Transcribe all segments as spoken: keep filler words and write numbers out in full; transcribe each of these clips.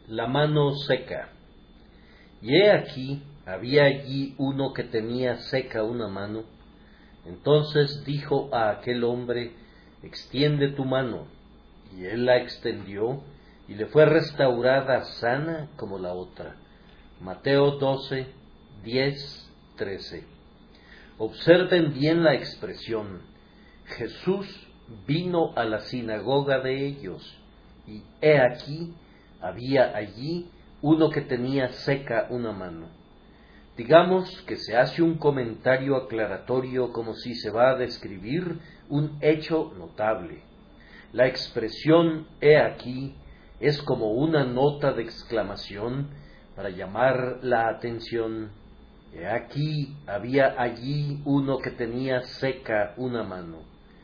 La mano seca. Y he aquí, había allí uno que tenía seca una mano. Entonces dijo a aquel hombre, extiende tu mano. Y él la extendió, y le fue restaurada sana como la otra. Mateo doce, diez, trece. Observen bien la expresión. Jesús vino a la sinagoga de ellos, y he aquí, había allí uno que tenía seca una mano. Digamos que se hace un comentario aclaratorio como si se va a describir un hecho notable. La expresión he aquí es como una nota de exclamación para llamar la atención. He aquí, había allí uno que tenía seca una mano.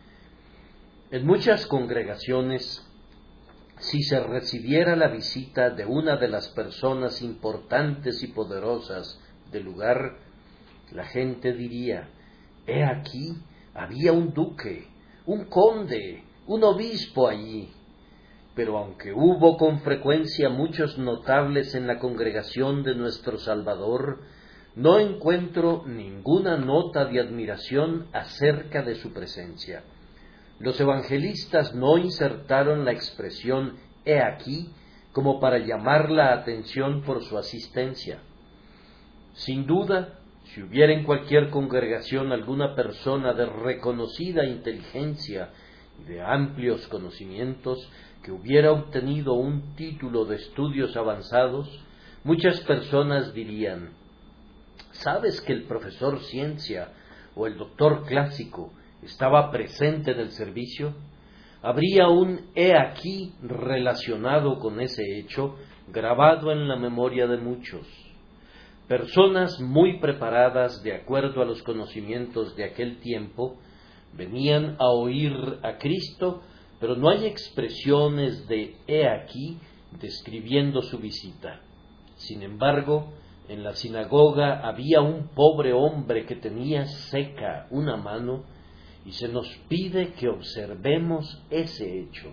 En muchas congregaciones, si se recibiera la visita de una de las personas importantes y poderosas del lugar, la gente diría, he aquí, había un duque, un conde, un obispo allí. Pero aunque hubo con frecuencia muchos notables en la congregación de nuestro Salvador, no encuentro ninguna nota de admiración acerca de su presencia. Los evangelistas no insertaron la expresión he aquí como para llamar la atención por su asistencia. Sin duda, si hubiera en cualquier congregación alguna persona de reconocida inteligencia y de amplios conocimientos que hubiera obtenido un título de estudios avanzados, muchas personas dirían, ¿sabes que el profesor ciencia o el doctor clásico estaba presente en el servicio? Habría un he aquí relacionado con ese hecho, grabado en la memoria de muchos. Personas muy preparadas de acuerdo a los conocimientos de aquel tiempo, venían a oír a Cristo, pero no hay expresiones de he aquí describiendo su visita. Sin embargo, en la sinagoga había un pobre hombre que tenía seca una mano, y se nos pide que observemos ese hecho.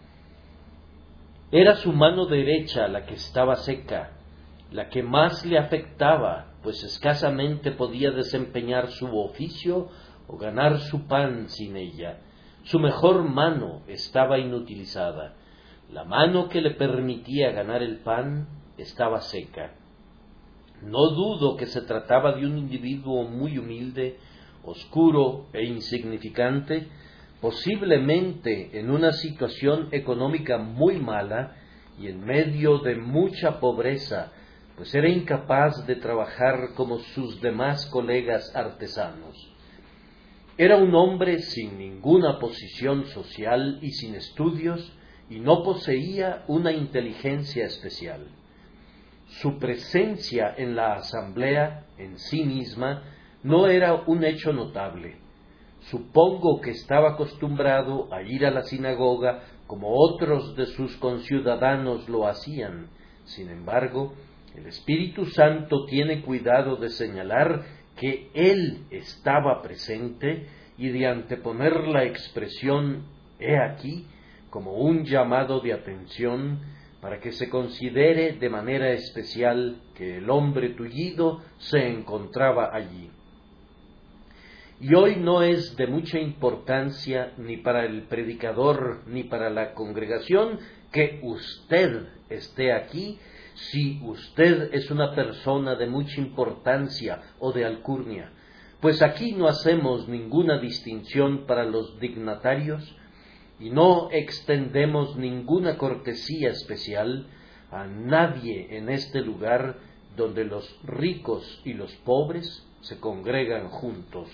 Era su mano derecha la que estaba seca, la que más le afectaba, pues escasamente podía desempeñar su oficio o ganar su pan sin ella. Su mejor mano estaba inutilizada. La mano que le permitía ganar el pan estaba seca. No dudo que se trataba de un individuo muy humilde, oscuro e insignificante, posiblemente en una situación económica muy mala y en medio de mucha pobreza, pues era incapaz de trabajar como sus demás colegas artesanos. Era un hombre sin ninguna posición social y sin estudios, y no poseía una inteligencia especial. Su presencia en la asamblea en sí misma no era un hecho notable. Supongo que estaba acostumbrado a ir a la sinagoga como otros de sus conciudadanos lo hacían. Sin embargo, el Espíritu Santo tiene cuidado de señalar que Él estaba presente y de anteponer la expresión he aquí como un llamado de atención para que se considere de manera especial que el hombre tullido se encontraba allí. Y hoy no es de mucha importancia ni para el predicador ni para la congregación que usted esté aquí, si usted es una persona de mucha importancia o de alcurnia, pues aquí no hacemos ninguna distinción para los dignatarios y no extendemos ninguna cortesía especial a nadie en este lugar donde los ricos y los pobres se congregan juntos.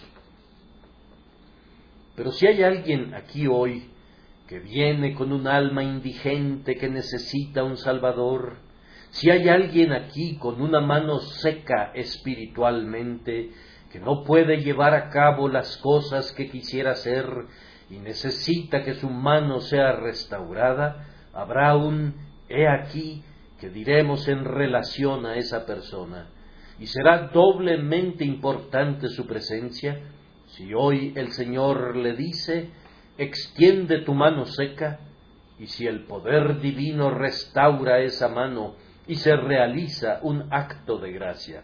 Pero si hay alguien aquí hoy que viene con un alma indigente que necesita un Salvador, si hay alguien aquí con una mano seca espiritualmente, que no puede llevar a cabo las cosas que quisiera hacer y necesita que su mano sea restaurada, habrá un he aquí que diremos en relación a esa persona, y será doblemente importante su presencia si hoy el Señor le dice, extiende tu mano seca, y si el poder divino restaura esa mano y se realiza un acto de gracia.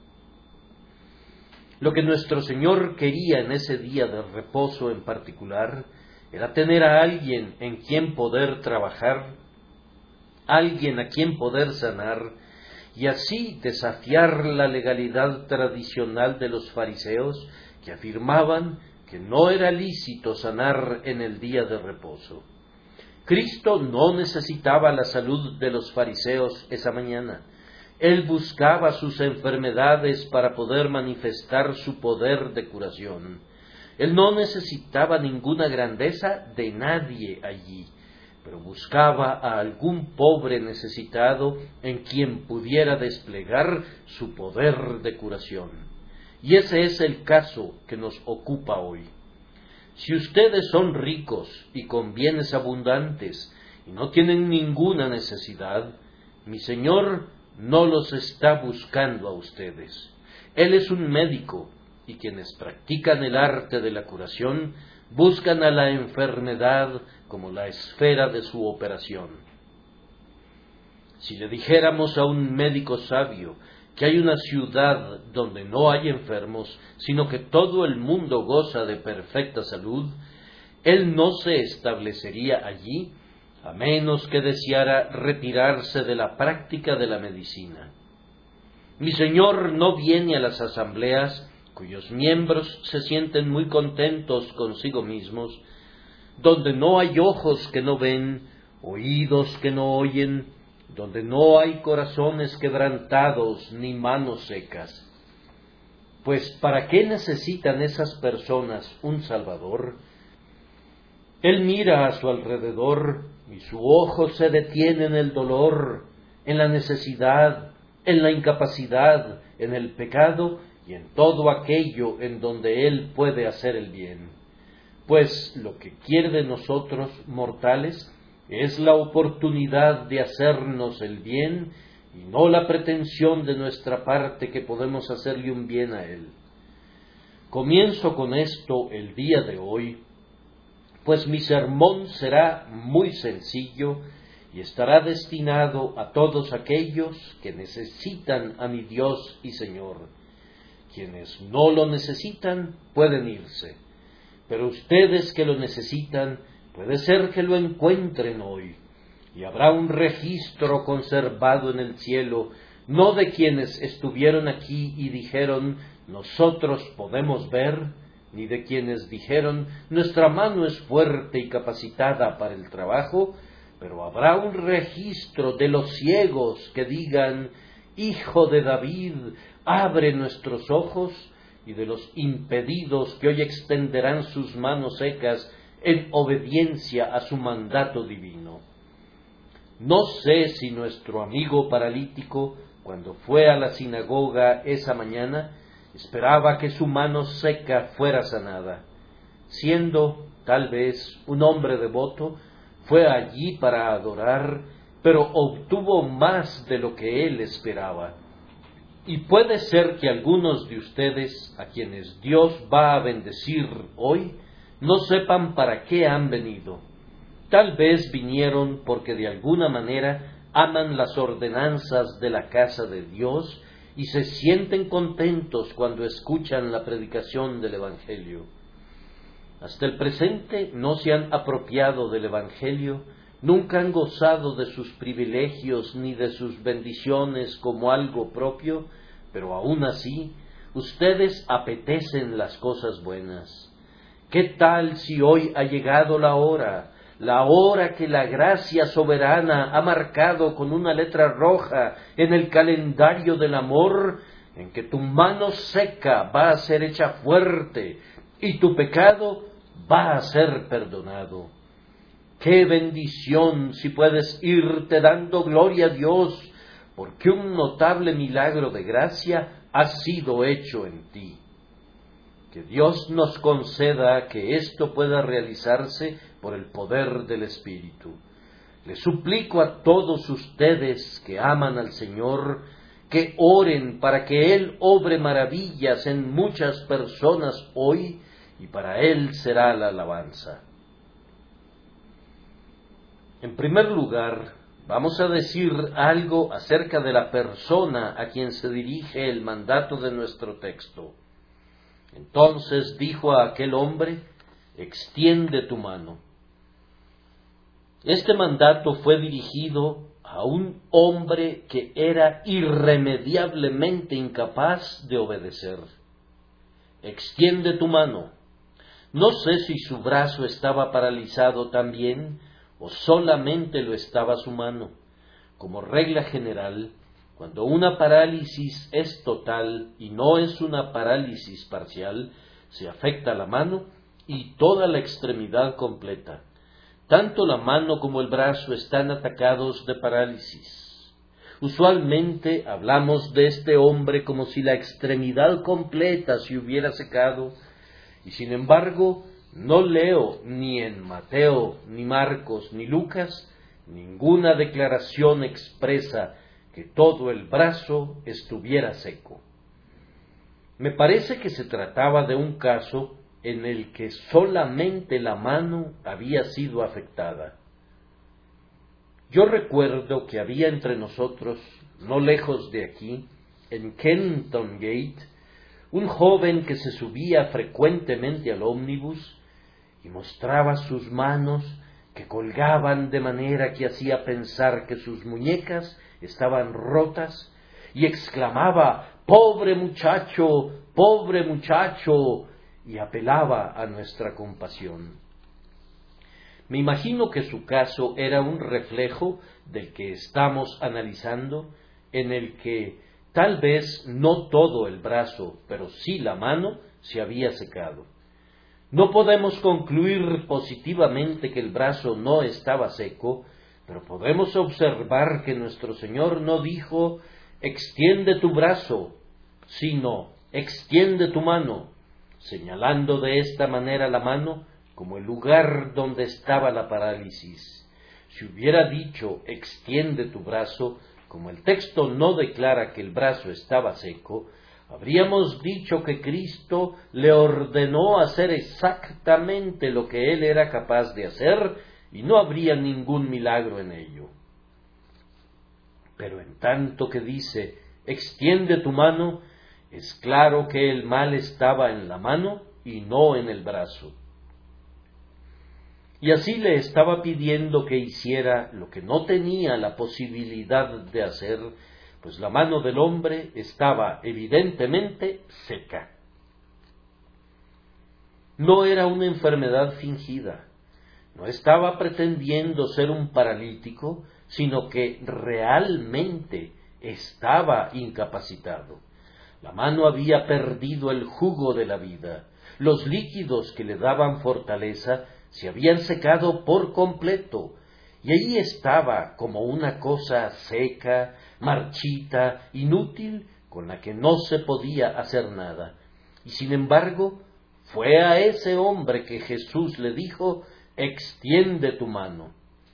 Lo que nuestro Señor quería en ese día de reposo en particular era tener a alguien en quien poder trabajar, alguien a quien poder sanar, y así desafiar la legalidad tradicional de los fariseos que afirmaban que no era lícito sanar en el día de reposo. Cristo no necesitaba la salud de los fariseos esa mañana. Él buscaba sus enfermedades para poder manifestar su poder de curación. Él no necesitaba ninguna grandeza de nadie allí, pero buscaba a algún pobre necesitado en quien pudiera desplegar su poder de curación. Y ese es el caso que nos ocupa hoy. Si ustedes son ricos y con bienes abundantes y no tienen ninguna necesidad, mi Señor no los está buscando a ustedes. Él es un médico, y quienes practican el arte de la curación buscan a la enfermedad como la esfera de su operación. Si le dijéramos a un médico sabio que hay una ciudad donde no hay enfermos, sino que todo el mundo goza de perfecta salud, él no se establecería allí a menos que deseara retirarse de la práctica de la medicina. Mi Señor no viene a las asambleas cuyos miembros se sienten muy contentos consigo mismos, donde no hay ojos que no ven, oídos que no oyen, donde no hay corazones quebrantados ni manos secas. Pues ¿para qué necesitan esas personas un Salvador? Él mira a su alrededor y su ojo se detiene en el dolor, en la necesidad, en la incapacidad, en el pecado y en todo aquello en donde Él puede hacer el bien. Pues lo que quiere de nosotros, mortales, es la oportunidad de hacernos el bien y no la pretensión de nuestra parte que podemos hacerle un bien a Él. Comienzo con esto el día de hoy, pues mi sermón será muy sencillo y estará destinado a todos aquellos que necesitan a mi Dios y Señor. Quienes no lo necesitan pueden irse, pero ustedes que lo necesitan, puede ser que lo encuentren hoy, y habrá un registro conservado en el cielo, no de quienes estuvieron aquí y dijeron, nosotros podemos ver, ni de quienes dijeron, nuestra mano es fuerte y capacitada para el trabajo, pero habrá un registro de los ciegos que digan, Hijo de David, abre nuestros ojos, y de los impedidos que hoy extenderán sus manos secas en obediencia a su mandato divino. No sé si nuestro amigo paralítico, cuando fue a la sinagoga esa mañana, esperaba que su mano seca fuera sanada. Siendo, tal vez, un hombre devoto, fue allí para adorar, pero obtuvo más de lo que él esperaba. Y puede ser que algunos de ustedes, a quienes Dios va a bendecir hoy, no sepan para qué han venido. Tal vez vinieron porque de alguna manera aman las ordenanzas de la casa de Dios y se sienten contentos cuando escuchan la predicación del Evangelio. Hasta el presente no se han apropiado del Evangelio, nunca han gozado de sus privilegios ni de sus bendiciones como algo propio, pero aún así, ustedes apetecen las cosas buenas. ¿Qué tal si hoy ha llegado la hora, la hora que la gracia soberana ha marcado con una letra roja en el calendario del amor, en que tu mano seca va a ser hecha fuerte y tu pecado va a ser perdonado? ¡Qué bendición si puedes irte dando gloria a Dios, porque un notable milagro de gracia ha sido hecho en ti! Que Dios nos conceda que esto pueda realizarse por el poder del Espíritu. Les suplico a todos ustedes que aman al Señor, que oren para que Él obre maravillas en muchas personas hoy, y para Él será la alabanza. En primer lugar, vamos a decir algo acerca de la persona a quien se dirige el mandato de nuestro texto. Entonces dijo a aquel hombre: extiende tu mano. Este mandato fue dirigido a un hombre que era irremediablemente incapaz de obedecer. Extiende tu mano. No sé si su brazo estaba paralizado también o solamente lo estaba su mano. Como regla general, cuando una parálisis es total y no es una parálisis parcial, se afecta la mano y toda la extremidad completa. Tanto la mano como el brazo están atacados de parálisis. Usualmente hablamos de este hombre como si la extremidad completa se hubiera secado, y sin embargo no leo ni en Mateo, ni Marcos, ni Lucas ninguna declaración expresa que todo el brazo estuviera seco. Me parece que se trataba de un caso en el que solamente la mano había sido afectada. Yo recuerdo que había entre nosotros, no lejos de aquí, en Kennington Gate, un joven que se subía frecuentemente al ómnibus y mostraba sus manos que colgaban de manera que hacía pensar que sus muñecas estaban rotas, y exclamaba: ¡pobre muchacho! ¡pobre muchacho! Y apelaba a nuestra compasión. Me imagino que su caso era un reflejo del que estamos analizando, en el que tal vez no todo el brazo, pero sí la mano, se había secado. No podemos concluir positivamente que el brazo no estaba seco, pero podemos observar que nuestro Señor no dijo: extiende tu brazo, sino extiende tu mano, señalando de esta manera la mano como el lugar donde estaba la parálisis. Si hubiera dicho extiende tu brazo, como el texto no declara que el brazo estaba seco, habríamos dicho que Cristo le ordenó hacer exactamente lo que él era capaz de hacer y no habría ningún milagro en ello. Pero en tanto que dice extiende tu mano, es claro que el mal estaba en la mano y no en el brazo. Y así le estaba pidiendo que hiciera lo que no tenía la posibilidad de hacer, pues la mano del hombre estaba evidentemente seca. No era una enfermedad fingida, no estaba pretendiendo ser un paralítico, sino que realmente estaba incapacitado. La mano había perdido el jugo de la vida, los líquidos que le daban fortaleza se habían secado por completo, y allí estaba como una cosa seca, marchita, inútil, con la que no se podía hacer nada. Y sin embargo, fue a ese hombre que Jesús le dijo: extiende tu mano.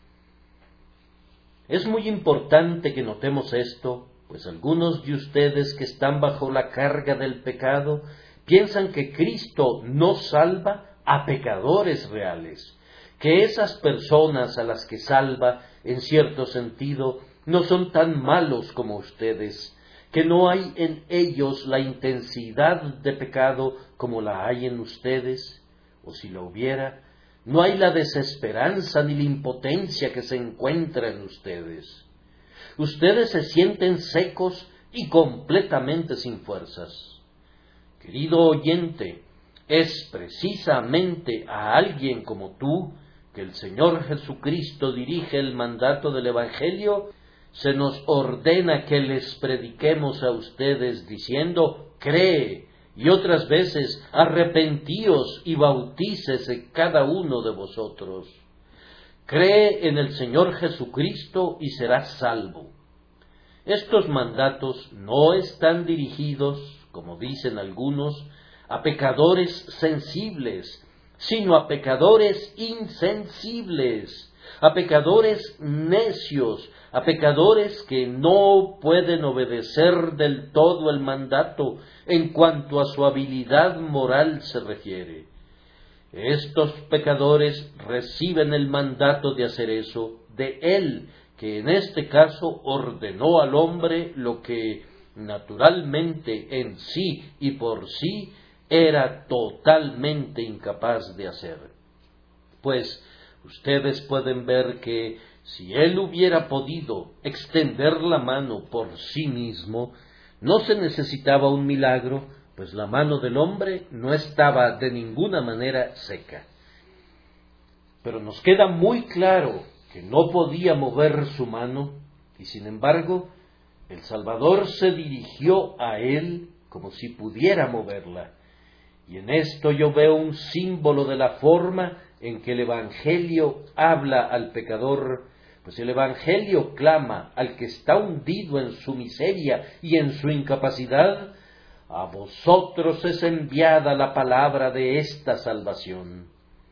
Es muy importante que notemos esto, pues algunos de ustedes que están bajo la carga del pecado piensan que Cristo no salva a pecadores reales, que esas personas a las que salva, en cierto sentido, no son tan malos como ustedes, que no hay en ellos la intensidad de pecado como la hay en ustedes, o si la hubiera, no hay la desesperanza ni la impotencia que se encuentra en ustedes. Ustedes se sienten secos y completamente sin fuerzas. Querido oyente, es precisamente a alguien como tú que el Señor Jesucristo dirige el mandato del Evangelio. Se nos ordena que les prediquemos a ustedes diciendo: cree, y otras veces arrepentíos y bautícese cada uno de vosotros. Cree en el Señor Jesucristo y serás salvo. Estos mandatos no están dirigidos, como dicen algunos, a pecadores sensibles, sino a pecadores insensibles, a pecadores necios, a pecadores que no pueden obedecer del todo el mandato en cuanto a su habilidad moral se refiere. Estos pecadores reciben el mandato de hacer eso de Él, que en este caso ordenó al hombre lo que naturalmente en sí y por sí era totalmente incapaz de hacer. Pues ustedes pueden ver que si Él hubiera podido extender la mano por sí mismo, no se necesitaba un milagro, pues la mano del hombre no estaba de ninguna manera seca. Pero nos queda muy claro que no podía mover su mano, y sin embargo, el Salvador se dirigió a él como si pudiera moverla. Y en esto yo veo un símbolo de la forma en que el Evangelio habla al pecador, pues el Evangelio clama al que está hundido en su miseria y en su incapacidad: a vosotros es enviada la palabra de esta salvación.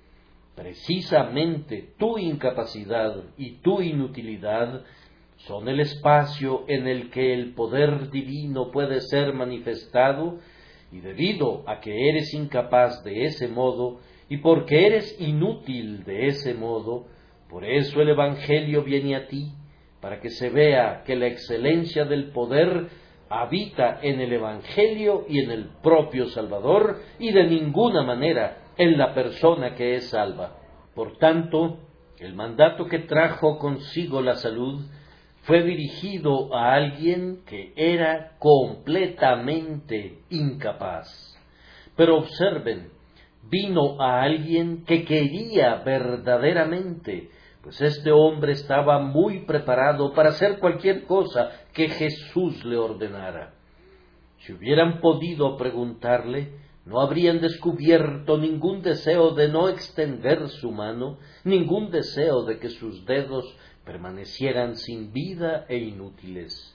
Precisamente tu incapacidad y tu inutilidad son el espacio en el que el poder divino puede ser manifestado, y debido a que eres incapaz de ese modo, y porque eres inútil de ese modo, por eso el Evangelio viene a ti, para que se vea que la excelencia del poder habita en el Evangelio y en el propio Salvador, y de ninguna manera en la persona que es salva. Por tanto, el mandato que trajo consigo la salud fue dirigido a alguien que era completamente incapaz. Pero observen, vino a alguien que quería verdaderamente, pues este hombre estaba muy preparado para hacer cualquier cosa que Jesús le ordenara. Si hubieran podido preguntarle, no habrían descubierto ningún deseo de no extender su mano, ningún deseo de que sus dedos permanecieran sin vida e inútiles.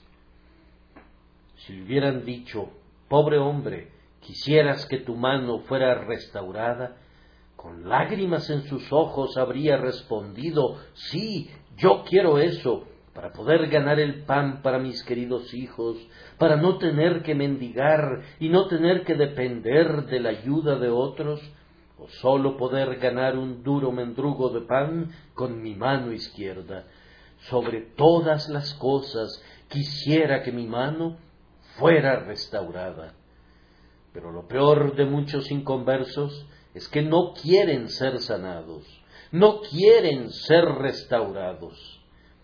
Si le hubieran dicho: pobre hombre, quisieras que tu mano fuera restaurada, con lágrimas en sus ojos habría respondido: sí, yo quiero eso, para poder ganar el pan para mis queridos hijos, para no tener que mendigar y no tener que depender de la ayuda de otros, o solo poder ganar un duro mendrugo de pan con mi mano izquierda. Sobre todas las cosas quisiera que mi mano fuera restaurada. Pero lo peor de muchos inconversos es que no quieren ser sanados, no quieren ser restaurados.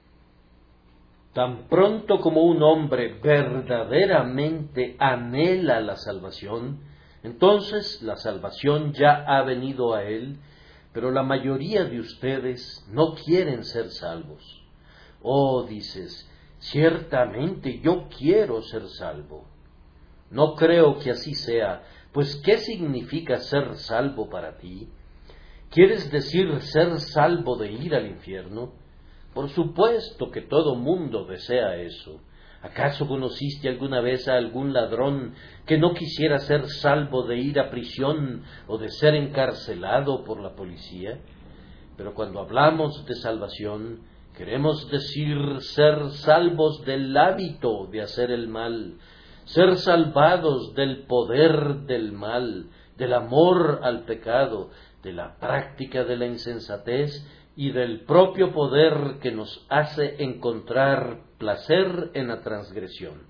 Tan pronto como un hombre verdaderamente anhela la salvación, entonces la salvación ya ha venido a él, pero la mayoría de ustedes no quieren ser salvos. Oh, dices, ciertamente yo quiero ser salvo. No creo que así sea, pues ¿qué significa ser salvo para ti? ¿Quieres decir ser salvo de ir al infierno? Por supuesto que todo mundo desea eso. ¿Acaso conociste alguna vez a algún ladrón que no quisiera ser salvo de ir a prisión o de ser encarcelado por la policía? Pero cuando hablamos de salvación, queremos decir ser salvos del hábito de hacer el mal, ser salvados del poder del mal, del amor al pecado, de la práctica de la insensatez y del propio poder que nos hace encontrar placer en la transgresión.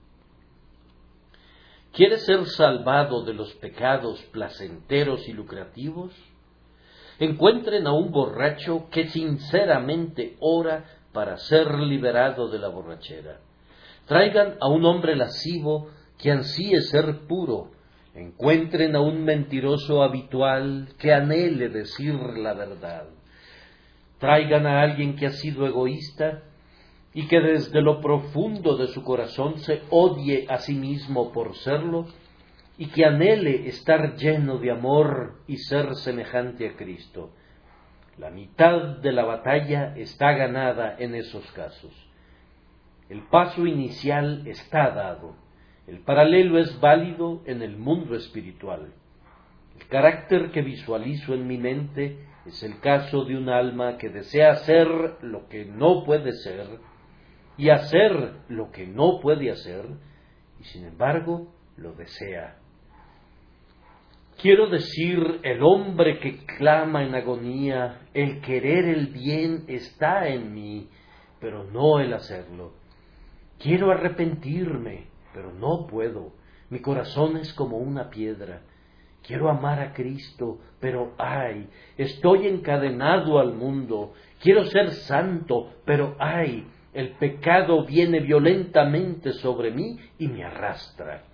¿Quieres ser salvado de los pecados placenteros y lucrativos? Encuentren a un borracho que sinceramente ora para ser liberado de la borrachera. Traigan a un hombre lascivo que ansíe ser puro. Encuentren a un mentiroso habitual que anhele decir la verdad. Traigan a alguien que ha sido egoísta y que desde lo profundo de su corazón se odie a sí mismo por serlo, y que anhele estar lleno de amor y ser semejante a Cristo. La mitad de la batalla está ganada en esos casos. El paso inicial está dado. El paralelo es válido en el mundo espiritual. El carácter que visualizo en mi mente es el caso de un alma que desea hacer lo que no puede ser y hacer lo que no puede hacer, y sin embargo lo desea. Quiero decir, el hombre que clama en agonía, el querer el bien está en mí, pero no el hacerlo. Quiero arrepentirme, pero no puedo. Mi corazón es como una piedra. Quiero amar a Cristo, pero ay, estoy encadenado al mundo. Quiero ser santo, pero ay, el pecado viene violentamente sobre mí y me arrastra.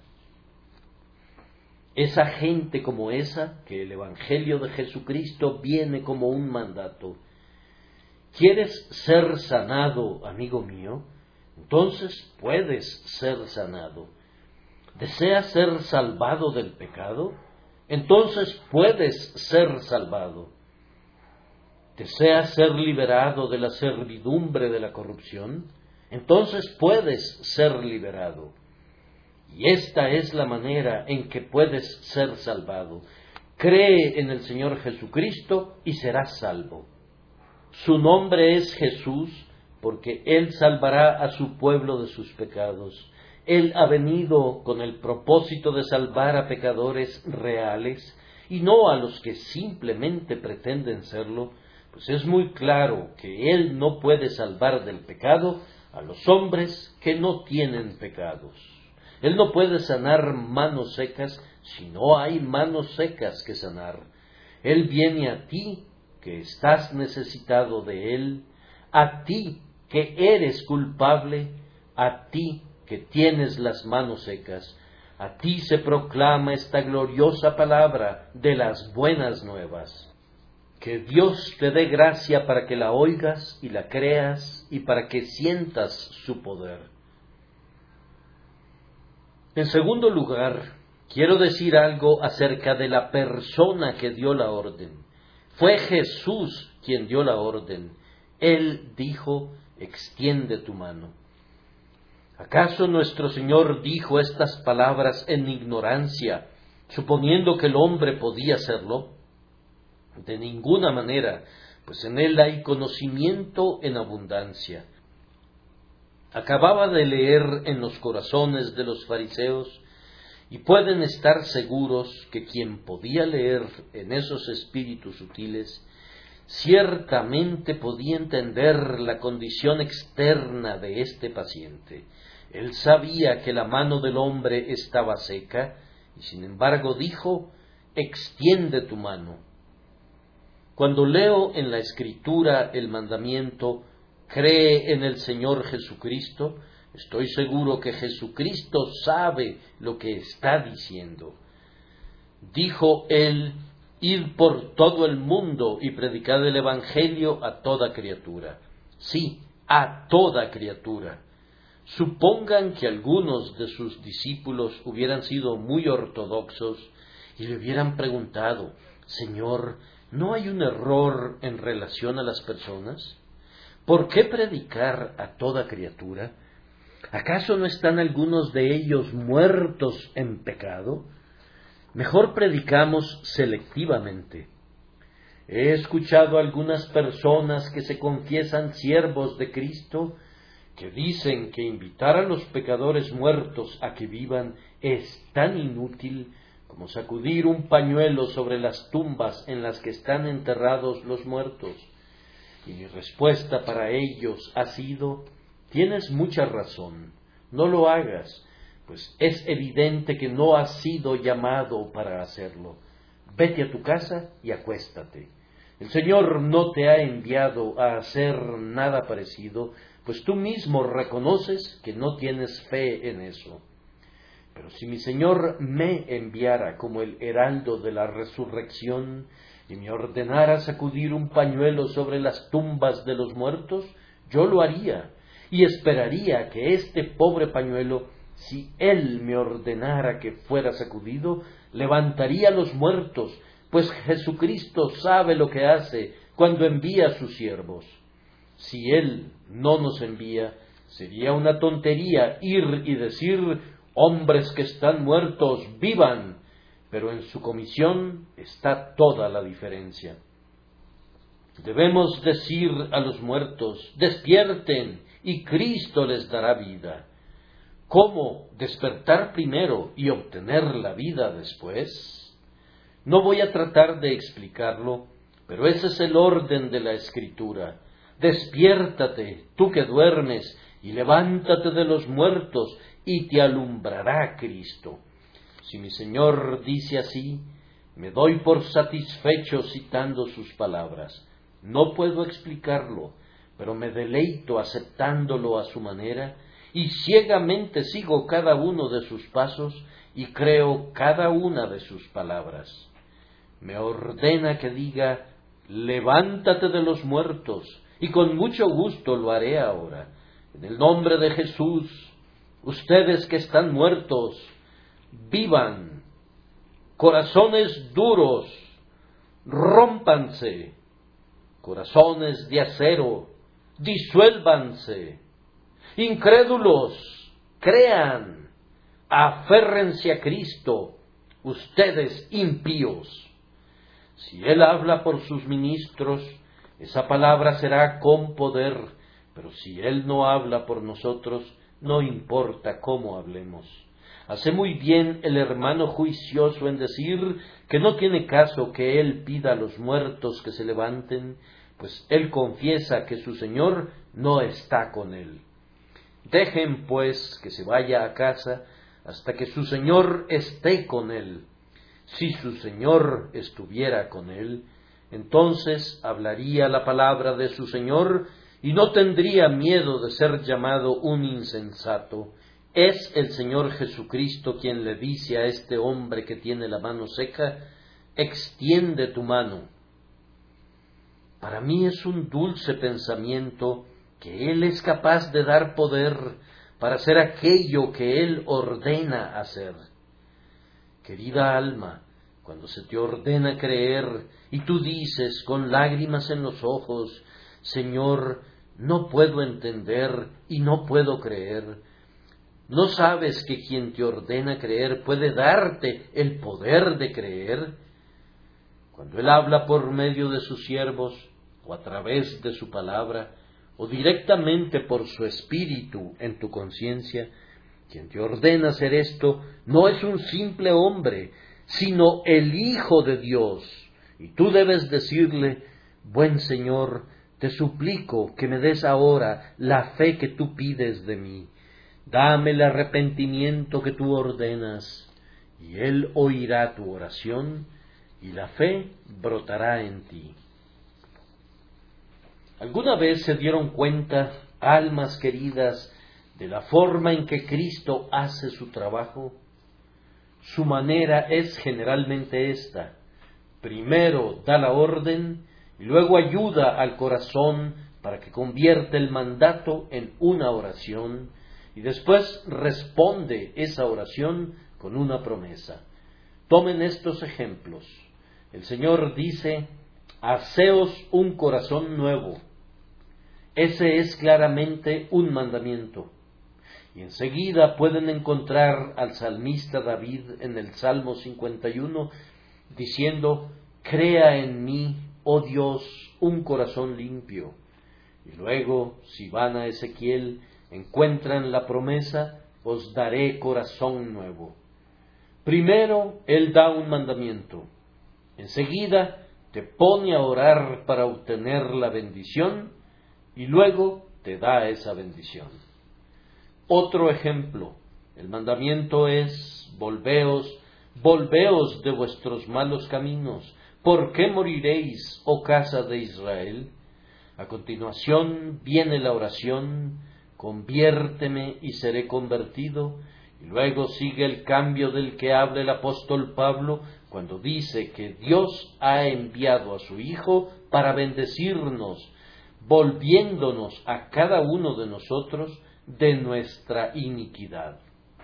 Esa gente como esa, que el Evangelio de Jesucristo viene como un mandato. ¿Quieres ser sanado, amigo mío? Entonces puedes ser sanado. ¿Deseas ser salvado del pecado? Entonces puedes ser salvado. ¿Deseas ser liberado de la servidumbre de la corrupción? Entonces puedes ser liberado. Y esta es la manera en que puedes ser salvado. Cree en el Señor Jesucristo y serás salvo. Su nombre es Jesús, porque Él salvará a su pueblo de sus pecados. Él ha venido con el propósito de salvar a pecadores reales y no a los que simplemente pretenden serlo, pues es muy claro que Él no puede salvar del pecado a los hombres que no tienen pecados. Él no puede sanar manos secas si no hay manos secas que sanar. Él viene a ti que estás necesitado de Él, a ti que eres culpable, a ti que tienes las manos secas. A ti se proclama esta gloriosa palabra de las buenas nuevas. Que Dios te dé gracia para que la oigas y la creas y para que sientas su poder. En segundo lugar, quiero decir algo acerca de la persona que dio la orden. Fue Jesús quien dio la orden. Él dijo, extiende tu mano. ¿Acaso nuestro Señor dijo estas palabras en ignorancia, suponiendo que el hombre podía hacerlo? De ninguna manera, pues en Él hay conocimiento en abundancia. Acababa de leer en los corazones de los fariseos y pueden estar seguros que quien podía leer en esos espíritus sutiles ciertamente podía entender la condición externa de este paciente. Él sabía que la mano del hombre estaba seca y sin embargo dijo, extiende tu mano. Cuando leo en la Escritura el mandamiento, cree en el Señor Jesucristo, estoy seguro que Jesucristo sabe lo que está diciendo. Dijo Él, id por todo el mundo y predicad el Evangelio a toda criatura. Sí, a toda criatura. Supongan que algunos de sus discípulos hubieran sido muy ortodoxos y le hubieran preguntado, Señor, ¿no hay un error en relación a las personas? ¿Por qué predicar a toda criatura? ¿Acaso no están algunos de ellos muertos en pecado? Mejor predicamos selectivamente. He escuchado a algunas personas que se confiesan siervos de Cristo, que dicen que invitar a los pecadores muertos a que vivan es tan inútil como sacudir un pañuelo sobre las tumbas en las que están enterrados los muertos. Y mi respuesta para ellos ha sido, tienes mucha razón, no lo hagas, pues es evidente que no has sido llamado para hacerlo. Vete a tu casa y acuéstate. El Señor no te ha enviado a hacer nada parecido, pues tú mismo reconoces que no tienes fe en eso. Pero si mi Señor me enviara como el heraldo de la resurrección y me ordenara sacudir un pañuelo sobre las tumbas de los muertos, yo lo haría y esperaría que este pobre pañuelo, si Él me ordenara que fuera sacudido, levantaría a los muertos, pues Jesucristo sabe lo que hace cuando envía a sus siervos. Si Él no nos envía, sería una tontería ir y decir, hombres que están muertos, vivan, pero en su comisión está toda la diferencia. Debemos decir a los muertos, despierten, y Cristo les dará vida. ¿Cómo despertar primero y obtener la vida después? No voy a tratar de explicarlo, pero ese es el orden de la Escritura. Despiértate, tú que duermes, y levántate de los muertos, y te alumbrará Cristo. Si mi Señor dice así, me doy por satisfecho citando sus palabras. No puedo explicarlo, pero me deleito aceptándolo a su manera, y ciegamente sigo cada uno de sus pasos, y creo cada una de sus palabras. Me ordena que diga, levántate de los muertos, y con mucho gusto lo haré ahora. En el nombre de Jesús, ustedes que están muertos, vivan. Corazones duros, rómpanse. Corazones de acero, disuélvanse. Incrédulos, crean. Aférrense a Cristo, ustedes impíos. Si Él habla por sus ministros, esa palabra será con poder, pero si Él no habla por nosotros, no importa cómo hablemos. Hace muy bien el hermano juicioso en decir que no tiene caso que Él pida a los muertos que se levanten, pues Él confiesa que su Señor no está con Él. Dejen, pues, que se vaya a casa hasta que su Señor esté con Él. Si su Señor estuviera con Él, entonces hablaría la palabra de su Señor y no tendría miedo de ser llamado un insensato. Es el Señor Jesucristo quien le dice a este hombre que tiene la mano seca, extiende tu mano. Para mí es un dulce pensamiento que Él es capaz de dar poder para hacer aquello que Él ordena hacer. Querida alma, cuando se te ordena creer y tú dices con lágrimas en los ojos, Señor, no puedo entender y no puedo creer, ¿no sabes que quien te ordena creer puede darte el poder de creer? Cuando Él habla por medio de sus siervos, o a través de su palabra, o directamente por su espíritu en tu conciencia, quien te ordena hacer esto no es un simple hombre, sino el Hijo de Dios. Y tú debes decirle, buen Señor, te suplico que me des ahora la fe que tú pides de mí. Dame el arrepentimiento que tú ordenas, y Él oirá tu oración, y la fe brotará en ti. ¿Alguna vez se dieron cuenta, almas queridas, de la forma en que Cristo hace su trabajo? Su manera es generalmente esta. Primero da la orden y luego ayuda al corazón para que convierta el mandato en una oración y después responde esa oración con una promesa. Tomen estos ejemplos. El Señor dice, haceos un corazón nuevo. Ese es claramente un mandamiento. Y enseguida pueden encontrar al salmista David en el Salmo cincuenta y uno diciendo, crea en mí, oh Dios, un corazón limpio. Y luego, si van a Ezequiel, encuentran la promesa, os daré corazón nuevo. Primero, Él da un mandamiento. Enseguida, te pone a orar para obtener la bendición y luego te da esa bendición. Otro ejemplo, el mandamiento es, volveos, volveos de vuestros malos caminos, ¿por qué moriréis, oh casa de Israel? A continuación viene la oración, conviérteme y seré convertido, y luego sigue el cambio del que habla el apóstol Pablo, cuando dice que Dios ha enviado a su Hijo para bendecirnos, volviéndonos a cada uno de nosotros de nuestra iniquidad.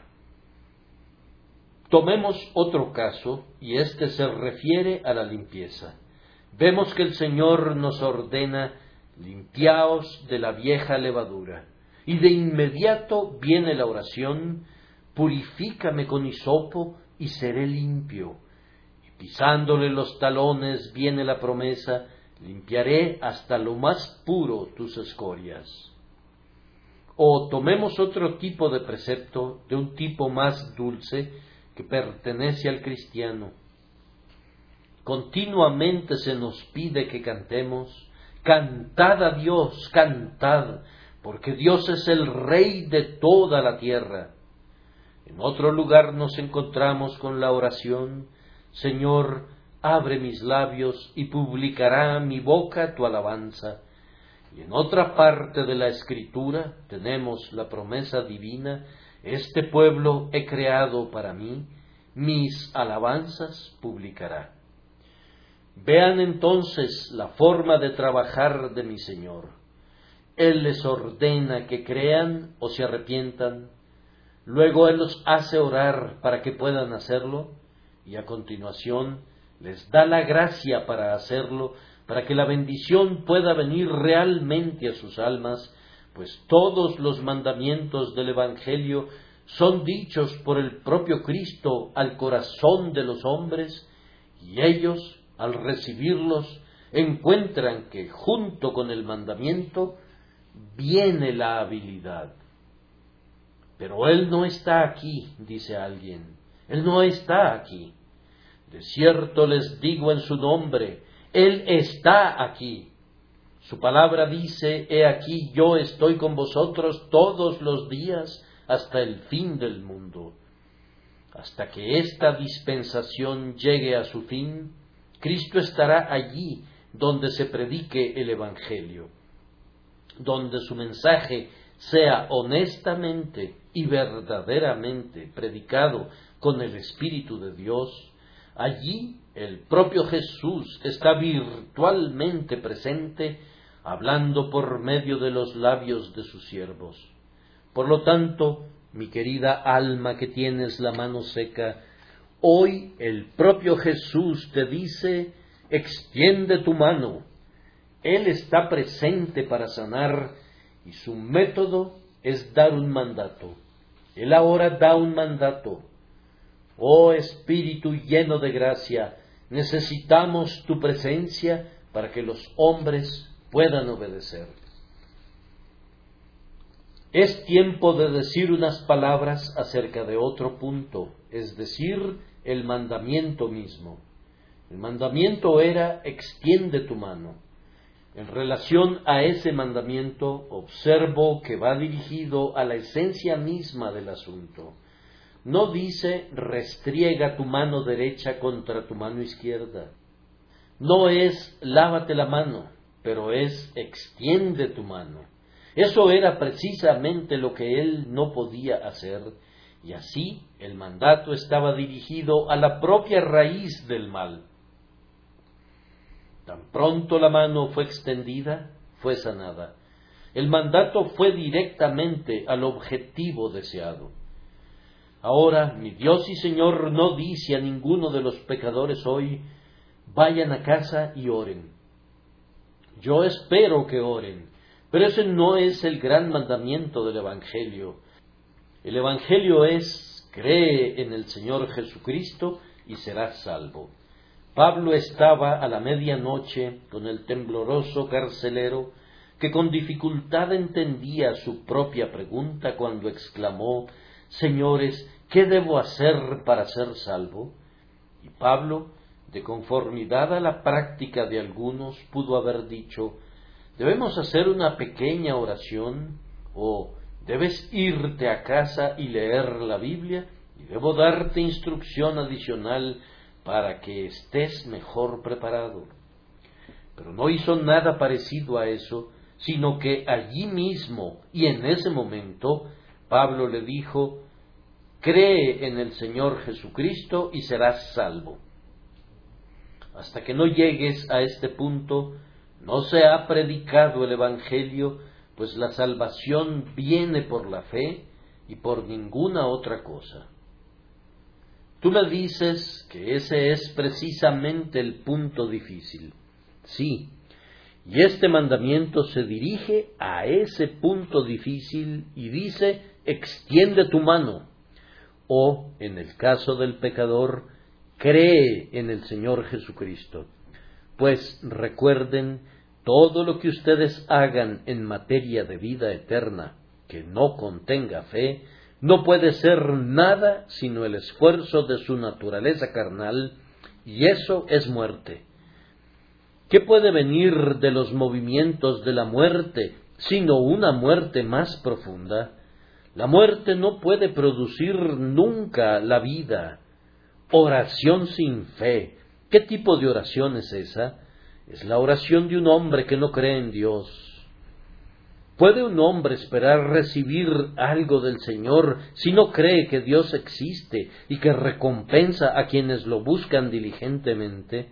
Tomemos otro caso, y este se refiere a la limpieza. Vemos que el Señor nos ordena, limpiaos de la vieja levadura, y de inmediato viene la oración, purifícame con hisopo y seré limpio. Y pisándole los talones viene la promesa, limpiaré hasta lo más puro tus escorias. O tomemos otro tipo de precepto, de un tipo más dulce, que pertenece al cristiano. continuamente se nos pide que cantemos: cantad a Dios, cantad, porque Dios es el Rey de toda la tierra. En otro lugar nos encontramos con la oración: Señor, abre mis labios y publicará mi boca tu alabanza. Y en otra parte de la Escritura tenemos la promesa divina: este pueblo he creado para mí, mis alabanzas publicará. Vean entonces la forma de trabajar de mi Señor. Él les ordena que crean o se arrepientan, luego Él los hace orar para que puedan hacerlo, y a continuación les da la gracia para hacerlo, para que la bendición pueda venir realmente a sus almas, pues todos los mandamientos del Evangelio son dichos por el propio Cristo al corazón de los hombres, y ellos, al recibirlos, encuentran que junto con el mandamiento viene la habilidad. Pero Él no está aquí, dice alguien. Él no está aquí. De cierto les digo en su nombre, Él está aquí. Su palabra dice: he aquí yo estoy con vosotros todos los días hasta el fin del mundo. Hasta que esta dispensación llegue a su fin, Cristo estará allí donde se predique el Evangelio, donde su mensaje sea honestamente y verdaderamente predicado con el Espíritu de Dios. Allí el propio Jesús está virtualmente presente, hablando por medio de los labios de sus siervos. Por lo tanto, mi querida alma que tienes la mano seca, hoy el propio Jesús te dice: extiende tu mano. Él está presente para sanar, y su método es dar un mandato. Él ahora da un mandato. Oh Espíritu lleno de gracia, necesitamos tu presencia para que los hombres puedan obedecer. Es tiempo de decir unas palabras acerca de otro punto, es decir, el mandamiento mismo. El mandamiento era: extiende tu mano. En relación a ese mandamiento, observo que va dirigido a la esencia misma del asunto. No dice: restriega tu mano derecha contra tu mano izquierda. No es: lávate la mano, pero es: extiende tu mano. Eso era precisamente lo que él no podía hacer, y así el mandato estaba dirigido a la propia raíz del mal. Tan pronto la mano fue extendida, fue sanada. El mandato fue directamente al objetivo deseado. Ahora, mi Dios y Señor no dice a ninguno de los pecadores hoy: vayan a casa y oren. Yo espero que oren, pero ese no es el gran mandamiento del Evangelio. El Evangelio es: cree en el Señor Jesucristo y serás salvo. Pablo estaba a la medianoche con el tembloroso carcelero, que con dificultad entendía su propia pregunta cuando exclamó: Señores, ¿qué debo hacer para ser salvo? Y Pablo, de conformidad a la práctica de algunos, pudo haber dicho: debemos hacer una pequeña oración, o debes irte a casa y leer la Biblia, y debo darte instrucción adicional para que estés mejor preparado. Pero no hizo nada parecido a eso, sino que allí mismo y en ese momento Pablo le dijo: cree en el Señor Jesucristo y serás salvo. Hasta que no llegues a este punto, no se ha predicado el Evangelio, pues la salvación viene por la fe y por ninguna otra cosa. Tú me dices que ese es precisamente el punto difícil. Sí, y este mandamiento se dirige a ese punto difícil y dice: extiende tu mano. O, en el caso del pecador, cree en el Señor Jesucristo. Pues recuerden, todo lo que ustedes hagan en materia de vida eterna que no contenga fe, no puede ser nada sino el esfuerzo de su naturaleza carnal y eso es muerte. ¿Qué puede venir de los movimientos de la muerte, sino una muerte más profunda? La muerte no puede producir nunca la vida. Oración sin fe. ¿Qué tipo de oración es esa? Es la oración de un hombre que no cree en Dios. ¿Puede un hombre esperar recibir algo del Señor si no cree que Dios existe y que recompensa a quienes lo buscan diligentemente?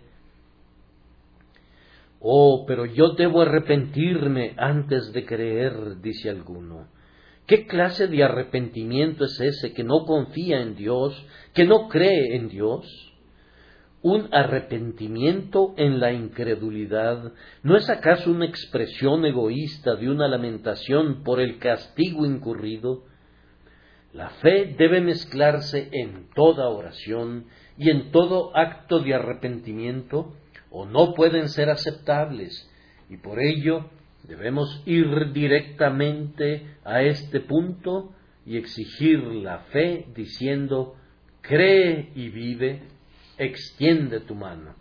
Oh, pero yo debo arrepentirme antes de creer, dice alguno. ¿Qué clase de arrepentimiento es ese que no confía en Dios, que no cree en Dios? Un arrepentimiento en la incredulidad, ¿no es acaso una expresión egoísta de una lamentación por el castigo incurrido? La fe debe mezclarse en toda oración y en todo acto de arrepentimiento, o no pueden ser aceptables, y por ello debemos ir directamente a este punto y exigir la fe diciendo: cree y vive, extiende tu mano.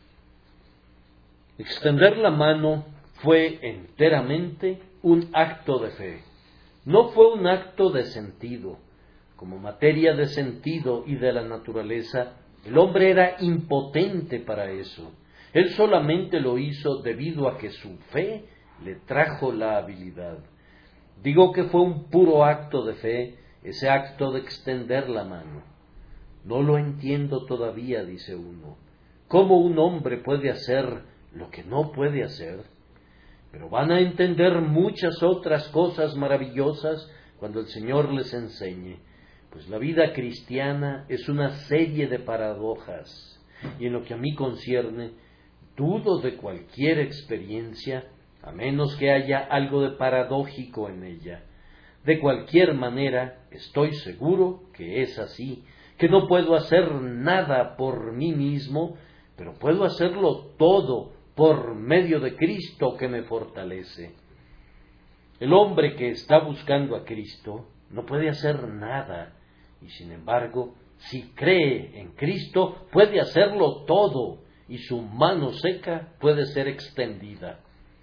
Extender la mano fue enteramente un acto de fe. No fue un acto de sentido. Como materia de sentido y de la naturaleza, el hombre era impotente para eso. Él solamente lo hizo debido a que su fe le trajo la habilidad. Digo que fue un puro acto de fe, ese acto de extender la mano. No lo entiendo todavía, dice uno. ¿Cómo un hombre puede hacer lo que no puede hacer? Pero van a entender muchas otras cosas maravillosas cuando el Señor les enseñe, pues la vida cristiana es una serie de paradojas, y en lo que a mí concierne, dudo de cualquier experiencia, a menos que haya algo de paradójico en ella. De cualquier manera, estoy seguro que es así, que no puedo hacer nada por mí mismo, pero puedo hacerlo todo por medio de Cristo que me fortalece. El hombre que está buscando a Cristo no puede hacer nada, y sin embargo, si cree en Cristo, puede hacerlo todo, y su mano seca puede ser extendida.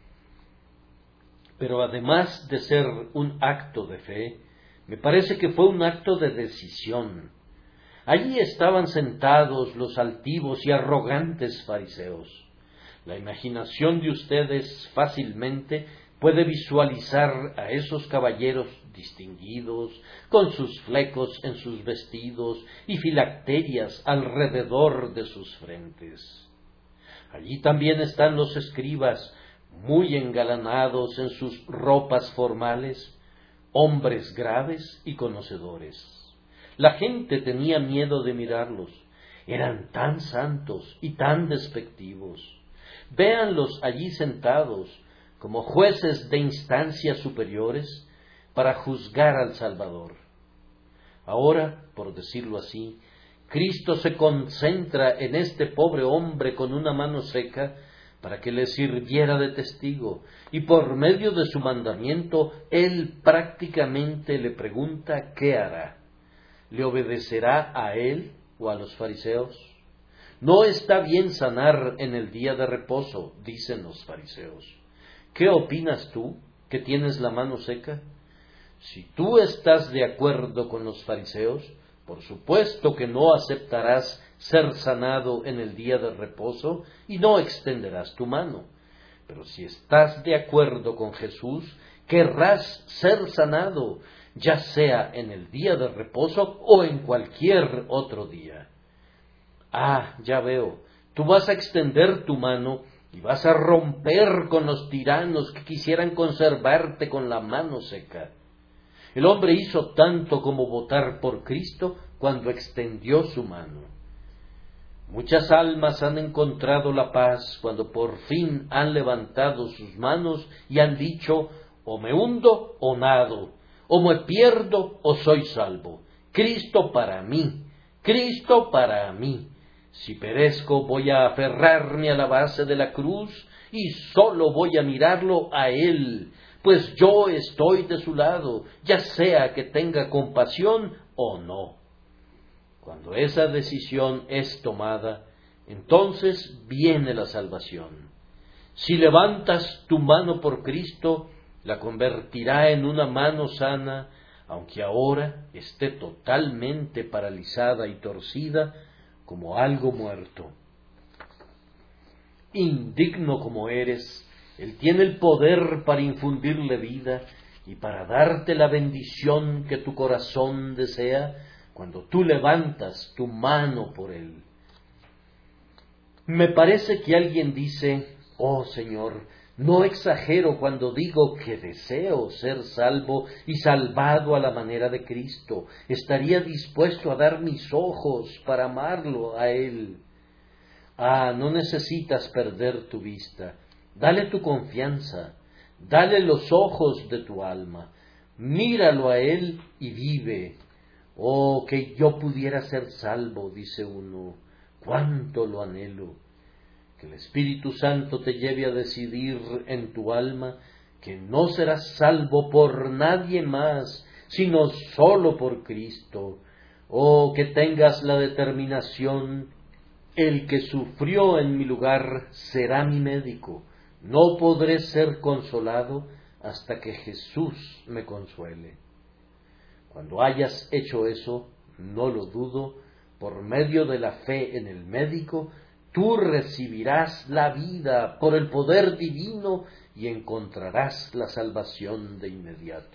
Pero además de ser un acto de fe, me parece que fue un acto de decisión. Allí estaban sentados los altivos y arrogantes fariseos. La imaginación de ustedes fácilmente puede visualizar a esos caballeros distinguidos, con sus flecos en sus vestidos y filacterias alrededor de sus frentes. Allí también están los escribas, muy engalanados en sus ropas formales, hombres graves y conocedores. La gente tenía miedo de mirarlos, eran tan santos y tan despectivos. Véanlos allí sentados, como jueces de instancias superiores, para juzgar al Salvador. Ahora, por decirlo así, Cristo se concentra en este pobre hombre con una mano seca para que le sirviera de testigo, y por medio de su mandamiento, Él prácticamente le pregunta qué hará. ¿Le obedecerá a Él o a los fariseos? No está bien sanar en el día de reposo, dicen los fariseos. ¿Qué opinas tú, que tienes la mano seca? Si tú estás de acuerdo con los fariseos, por supuesto que no aceptarás ser sanado en el día de reposo y no extenderás tu mano. Pero si estás de acuerdo con Jesús, querrás ser sanado, ya sea en el día de reposo o en cualquier otro día. Ah, ya veo, tú vas a extender tu mano y vas a romper con los tiranos que quisieran conservarte con la mano seca. El hombre hizo tanto como votar por Cristo cuando extendió su mano. Muchas almas han encontrado la paz cuando por fin han levantado sus manos y han dicho: o me hundo o nado, o me pierdo o soy salvo. Cristo para mí, Cristo para mí. Si perezco, voy a aferrarme a la base de la cruz y solo voy a mirarlo a Él, pues yo estoy de su lado, ya sea que tenga compasión o no. Cuando esa decisión es tomada, entonces viene la salvación. Si levantas tu mano por Cristo, la convertirá en una mano sana, aunque ahora esté totalmente paralizada y torcida como algo muerto. Indigno como eres, Él tiene el poder para infundirle vida y para darte la bendición que tu corazón desea cuando tú levantas tu mano por Él. Me parece que alguien dice: oh Señor, no exagero cuando digo que deseo ser salvo y salvado a la manera de Cristo. Estaría dispuesto a dar mis ojos para amarlo a Él. Ah, no necesitas perder tu vista. Dale tu confianza, dale los ojos de tu alma, míralo a Él y vive. Oh, que yo pudiera ser salvo, dice uno, cuánto lo anhelo. Que el Espíritu Santo te lleve a decidir en tu alma que no serás salvo por nadie más, sino solo por Cristo. Oh, que tengas la determinación: el que sufrió en mi lugar será mi médico. No podré ser consolado hasta que Jesús me consuele. Cuando hayas hecho eso, no lo dudo, por medio de la fe en el médico, tú recibirás la vida por el poder divino y encontrarás la salvación de inmediato.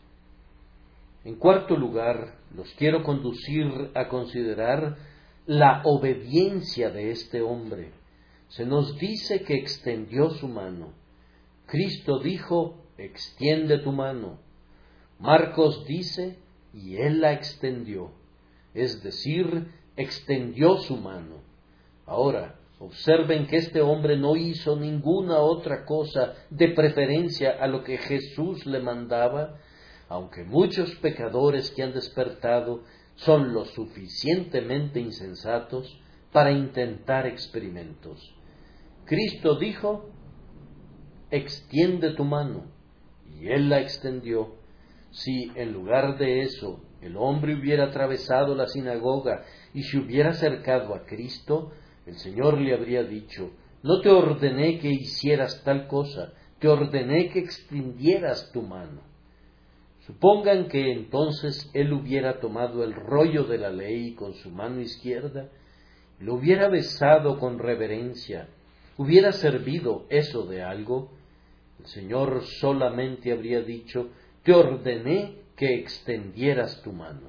En cuarto lugar, los quiero conducir a considerar la obediencia de este hombre. Se nos dice que extendió su mano. Cristo dijo: extiende tu mano. Marcos dice: y él la extendió, es decir, extendió su mano. Ahora, observen que este hombre no hizo ninguna otra cosa de preferencia a lo que Jesús le mandaba, aunque muchos pecadores que han despertado son lo suficientemente insensatos para intentar experimentos. Cristo dijo: extiende tu mano, y él la extendió. Si en lugar de eso el hombre hubiera atravesado la sinagoga y se hubiera acercado a Cristo, el Señor le habría dicho: no te ordené que hicieras tal cosa, te ordené que extendieras tu mano. Supongan que entonces él hubiera tomado el rollo de la ley con su mano izquierda, lo hubiera besado con reverencia, hubiera servido eso de algo. El Señor solamente habría dicho: te ordené que extendieras tu mano.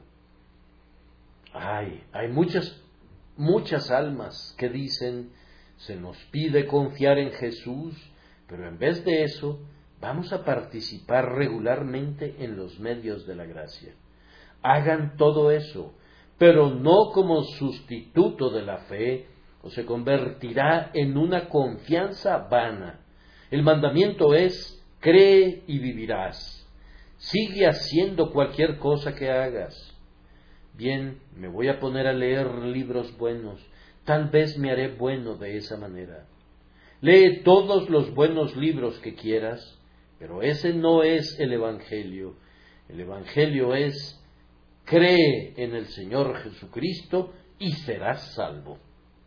Ay, hay muchas, muchas almas que dicen: se nos pide confiar en Jesús, pero en vez de eso, vamos a participar regularmente en los medios de la gracia. Hagan todo eso, pero no como sustituto de la fe, o se convertirá en una confianza vana. El mandamiento es: cree y vivirás. Sigue haciendo cualquier cosa que hagas. Bien, me voy a poner a leer libros buenos. Tal vez me haré bueno de esa manera. Lee todos los buenos libros que quieras, pero ese no es el Evangelio. El Evangelio es: cree en el Señor Jesucristo y serás salvo.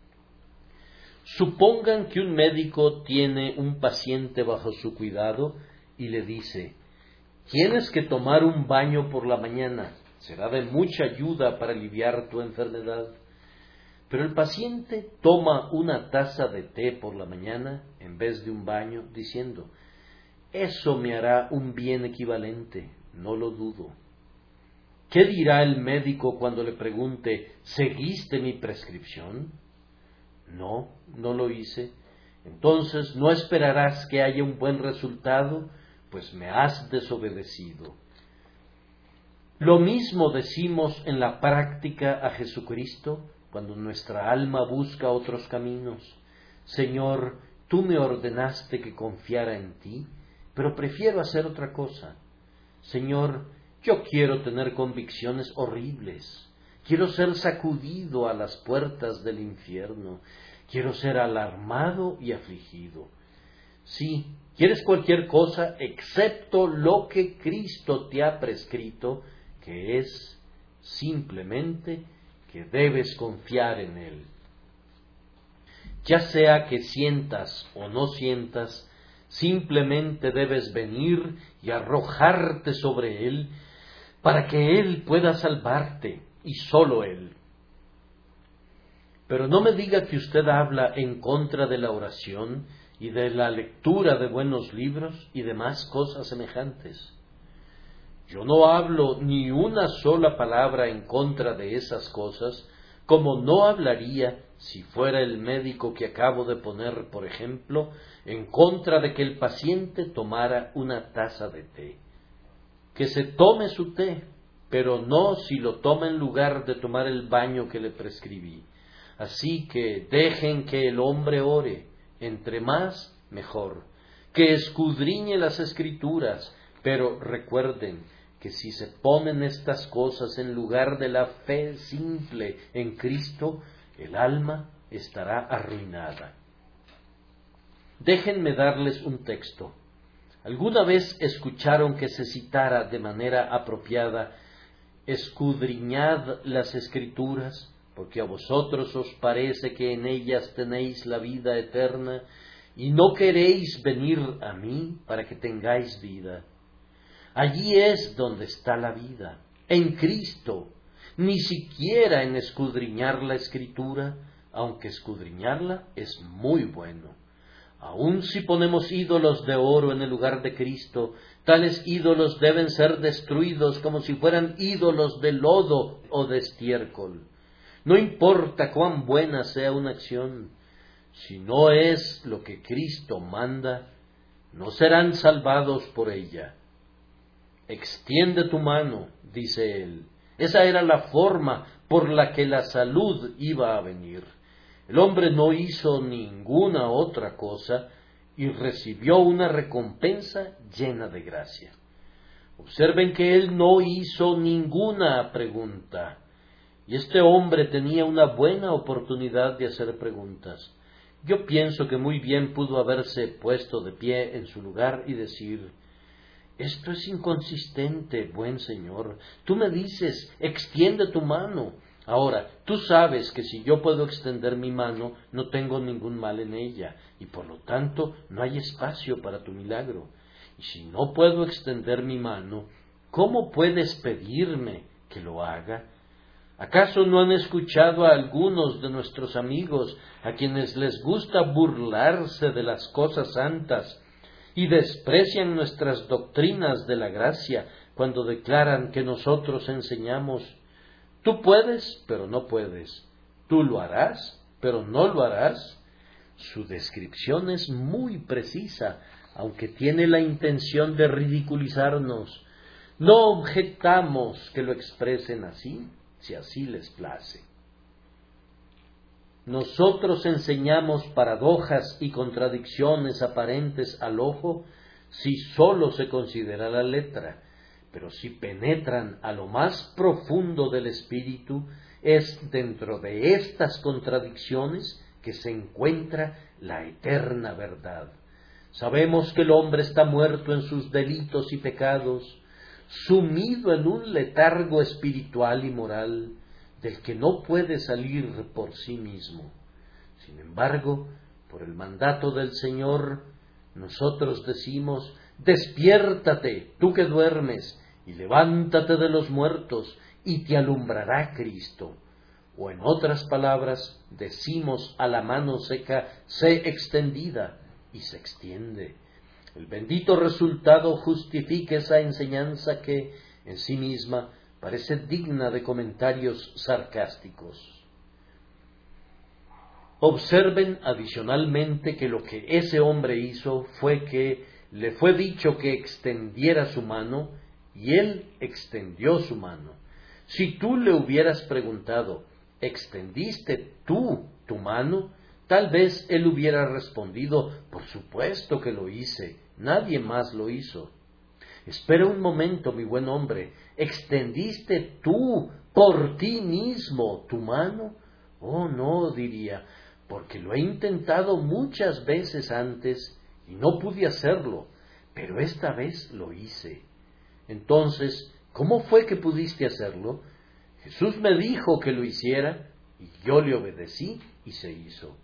Supongan que un médico tiene un paciente bajo su cuidado y le dice: tienes que tomar un baño por la mañana, será de mucha ayuda para aliviar tu enfermedad. Pero el paciente toma una taza de té por la mañana en vez de un baño, diciendo: eso me hará un bien equivalente, no lo dudo. ¿Qué dirá el médico cuando le pregunte: ¿seguiste mi prescripción? No, no lo hice. Entonces no esperarás que haya un buen resultado, pues me has desobedecido. Lo mismo decimos en la práctica a Jesucristo cuando nuestra alma busca otros caminos. Señor, tú me ordenaste que confiara en ti, pero prefiero hacer otra cosa. Señor, yo quiero tener convicciones horribles. Quiero ser sacudido a las puertas del infierno. Quiero ser alarmado y afligido. Sí, quieres cualquier cosa excepto lo que Cristo te ha prescrito, que es simplemente que debes confiar en Él. Ya sea que sientas o no sientas, simplemente debes venir y arrojarte sobre Él para que Él pueda salvarte, y sólo Él. Pero no me diga que usted habla en contra de la oración y de la lectura de buenos libros y demás cosas semejantes. Yo no hablo ni una sola palabra en contra de esas cosas, como no hablaría si fuera el médico que acabo de poner, por ejemplo, en contra de que el paciente tomara una taza de té. Que se tome su té, pero no si lo toma en lugar de tomar el baño que le prescribí. Así que dejen que el hombre ore, entre más, mejor, que escudriñe las Escrituras, pero recuerden que si se ponen estas cosas en lugar de la fe simple en Cristo, el alma estará arruinada. Déjenme darles un texto. ¿Alguna vez escucharon que se citara de manera apropiada: escudriñad las Escrituras, porque a vosotros os parece que en ellas tenéis la vida eterna, y no queréis venir a mí para que tengáis vida? Allí es donde está la vida, en Cristo, ni siquiera en escudriñar la Escritura, aunque escudriñarla es muy bueno. Aun si ponemos ídolos de oro en el lugar de Cristo, tales ídolos deben ser destruidos como si fueran ídolos de lodo o de estiércol. No importa cuán buena sea una acción, si no es lo que Cristo manda, no serán salvados por ella. Extiende tu mano, dice él. Esa era la forma por la que la salud iba a venir. El hombre no hizo ninguna otra cosa y recibió una recompensa llena de gracia. Observen que él no hizo ninguna pregunta, y este hombre tenía una buena oportunidad de hacer preguntas. Yo pienso que muy bien pudo haberse puesto de pie en su lugar y decir: esto es inconsistente, buen Señor. Tú me dices, extiende tu mano. Ahora, tú sabes que si yo puedo extender mi mano, no tengo ningún mal en ella, y por lo tanto no hay espacio para tu milagro. Y si no puedo extender mi mano, ¿cómo puedes pedirme que lo haga? ¿Acaso no han escuchado a algunos de nuestros amigos a quienes les gusta burlarse de las cosas santas y desprecian nuestras doctrinas de la gracia cuando declaran que nosotros enseñamos: tú puedes, pero no puedes; tú lo harás, pero no lo harás? Su descripción es muy precisa, aunque tiene la intención de ridiculizarnos. No objetamos que lo expresen así, si así les place. Nosotros enseñamos paradojas y contradicciones aparentes al ojo si sólo se considera la letra, pero si penetran a lo más profundo del espíritu, es dentro de estas contradicciones que se encuentra la eterna verdad. Sabemos que el hombre está muerto en sus delitos y pecados, sumido en un letargo espiritual y moral, del que no puede salir por sí mismo. Sin embargo, por el mandato del Señor, nosotros decimos: despiértate, tú que duermes, y levántate de los muertos, y te alumbrará Cristo. O en otras palabras, decimos a la mano seca: sé extendida, y se extiende. El bendito resultado justifica esa enseñanza que, en sí misma, parece digna de comentarios sarcásticos. Observen adicionalmente que lo que ese hombre hizo fue que le fue dicho que extendiera su mano, y él extendió su mano. Si tú le hubieras preguntado: ¿extendiste tú tu mano?, tal vez él hubiera respondido: por supuesto que lo hice, nadie más lo hizo. Espera un momento, mi buen hombre, ¿extendiste tú por ti mismo tu mano? Oh, no, diría, porque lo he intentado muchas veces antes y no pude hacerlo, pero esta vez lo hice. Entonces, ¿cómo fue que pudiste hacerlo? Jesús me dijo que lo hiciera y yo le obedecí y se hizo.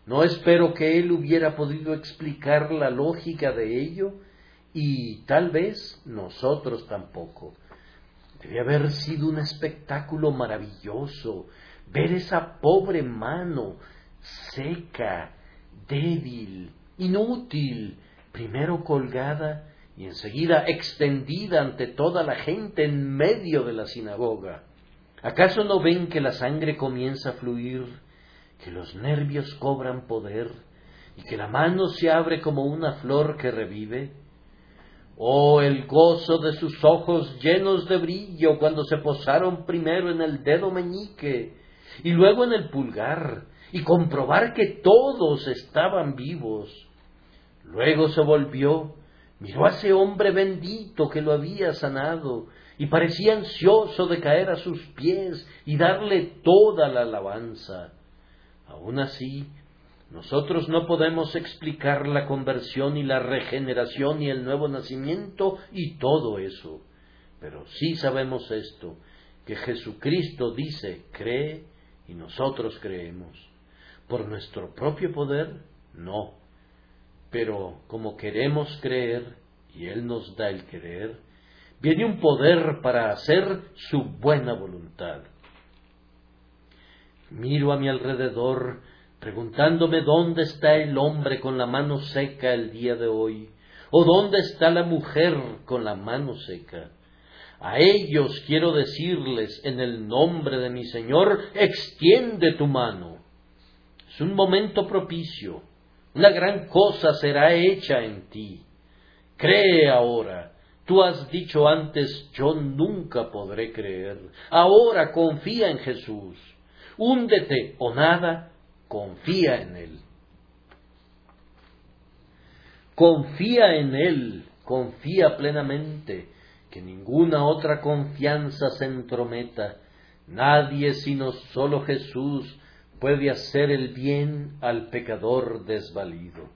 No espero que él hubiera podido explicar la lógica de ello, y tal vez nosotros tampoco. Debe haber sido un espectáculo maravilloso ver esa pobre mano seca, débil, inútil, primero colgada y enseguida extendida ante toda la gente en medio de la sinagoga. ¿Acaso no ven que la sangre comienza a fluir, que los nervios cobran poder y que la mano se abre como una flor que revive? Oh, el gozo de sus ojos llenos de brillo cuando se posaron primero en el dedo meñique y luego en el pulgar, y comprobar que todos estaban vivos. Luego se volvió, miró a ese hombre bendito que lo había sanado, y parecía ansioso de caer a sus pies y darle toda la alabanza. Aun así, nosotros no podemos explicar la conversión y la regeneración y el nuevo nacimiento y todo eso. Pero sí sabemos esto, que Jesucristo dice, cree, y nosotros creemos. ¿Por nuestro propio poder? No. Pero como queremos creer, y Él nos da el querer, viene un poder para hacer su buena voluntad. Miro a mi alrededor, preguntándome dónde está el hombre con la mano seca el día de hoy, o dónde está la mujer con la mano seca. A ellos quiero decirles, en el nombre de mi Señor, extiende tu mano. Es un momento propicio, una gran cosa será hecha en ti. Cree ahora. Tú has dicho antes, yo nunca podré creer. Ahora confía en Jesús. Húndete o nada, confía en Él. Confía en Él, confía plenamente, que ninguna otra confianza se entrometa. Nadie sino solo Jesús puede hacer el bien al pecador desvalido.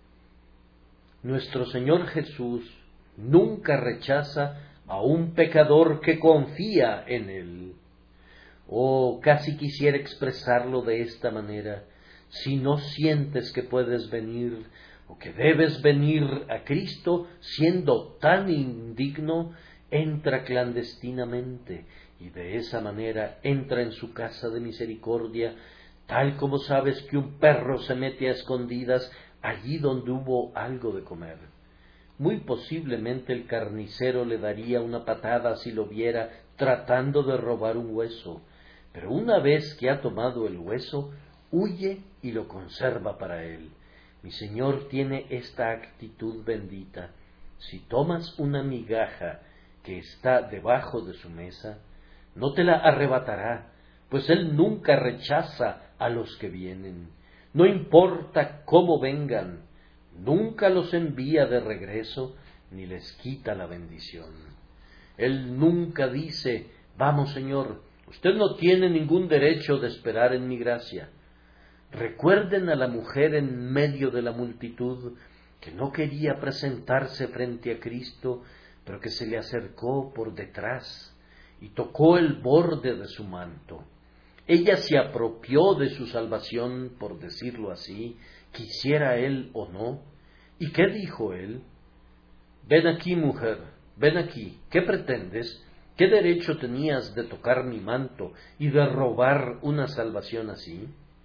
Nuestro Señor Jesús nunca rechaza a un pecador que confía en Él. Oh, casi quisiera expresarlo de esta manera. Si no sientes que puedes venir o que debes venir a Cristo siendo tan indigno, entra clandestinamente y de esa manera entra en su casa de misericordia, tal como sabes que un perro se mete a escondidas allí donde hubo algo de comer. Muy posiblemente el carnicero le daría una patada si lo viera tratando de robar un hueso, pero una vez que ha tomado el hueso, huye y lo conserva para él. Mi Señor tiene esta actitud bendita. Si tomas una migaja que está debajo de su mesa, no te la arrebatará, pues Él nunca rechaza a los que vienen. No importa cómo vengan, nunca los envía de regreso, ni les quita la bendición. Él nunca dice, vamos Señor, usted no tiene ningún derecho de esperar en mi gracia. Recuerden a la mujer en medio de la multitud, que no quería presentarse frente a Cristo, pero que se le acercó por detrás y tocó el borde de su manto. Ella se apropió de su salvación, por decirlo así, quisiera él o no. ¿Y qué dijo él? Ven aquí, mujer, ven aquí, ¿qué pretendes? ¿Qué derecho tenías de tocar mi manto y de robar una salvación así?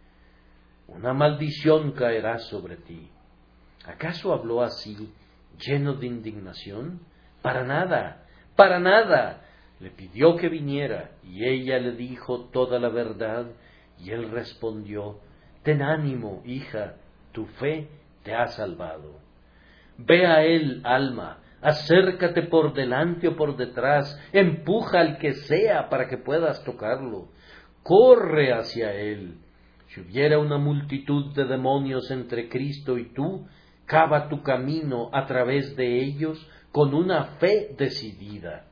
Una maldición caerá sobre ti. ¿Acaso habló así, lleno de indignación? Para nada, para nada. Le pidió que viniera, y ella le dijo toda la verdad, y él respondió, ten ánimo, hija, tu fe te ha salvado. Ve a él, alma, acércate por delante o por detrás, empuja al que sea para que puedas tocarlo, corre hacia él. Si hubiera una multitud de demonios entre Cristo y tú, cava tu camino a través de ellos con una fe decidida.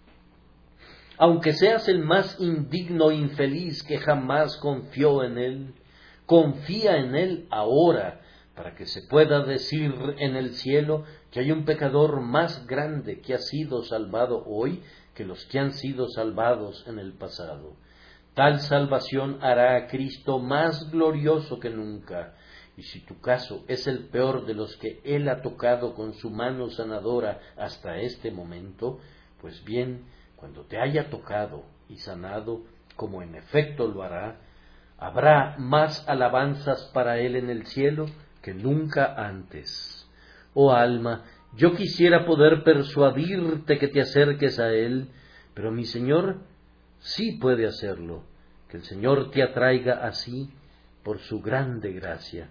Aunque seas el más indigno e infeliz que jamás confió en Él, confía en Él ahora, para que se pueda decir en el cielo que hay un pecador más grande que ha sido salvado hoy que los que han sido salvados en el pasado. Tal salvación hará a Cristo más glorioso que nunca, y si tu caso es el peor de los que Él ha tocado con su mano sanadora hasta este momento, pues bien, cuando te haya tocado y sanado, como en efecto lo hará, habrá más alabanzas para Él en el cielo que nunca antes. Oh alma, yo quisiera poder persuadirte que te acerques a Él, pero mi Señor sí puede hacerlo, que el Señor te atraiga así por su grande gracia.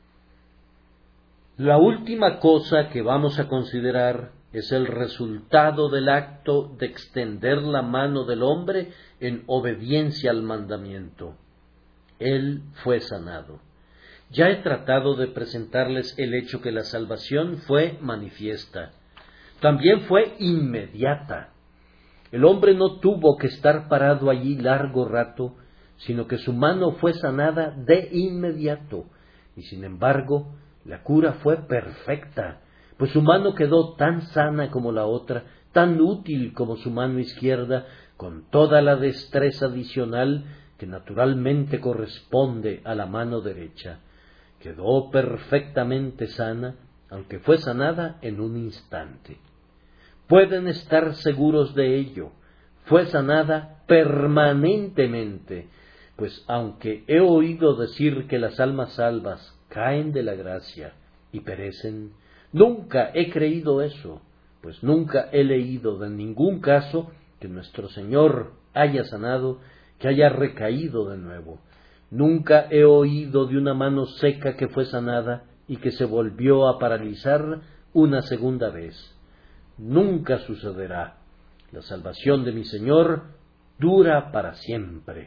La última cosa que vamos a considerar es el resultado del acto de extender la mano del hombre en obediencia al mandamiento. Él fue sanado. Ya he tratado de presentarles el hecho que la salvación fue manifiesta. También fue inmediata. El hombre no tuvo que estar parado allí largo rato, sino que su mano fue sanada de inmediato. Y sin embargo, la cura fue perfecta, pues su mano quedó tan sana como la otra, tan útil como su mano izquierda, con toda la destreza adicional que naturalmente corresponde a la mano derecha. Quedó perfectamente sana, aunque fue sanada en un instante. Pueden estar seguros de ello, fue sanada permanentemente, pues aunque he oído decir que las almas salvas caen de la gracia y perecen, nunca he creído eso, pues nunca he leído de ningún caso que nuestro Señor haya sanado, que haya recaído de nuevo. Nunca he oído de una mano seca que fue sanada y que se volvió a paralizar una segunda vez. Nunca sucederá. La salvación de mi Señor dura para siempre.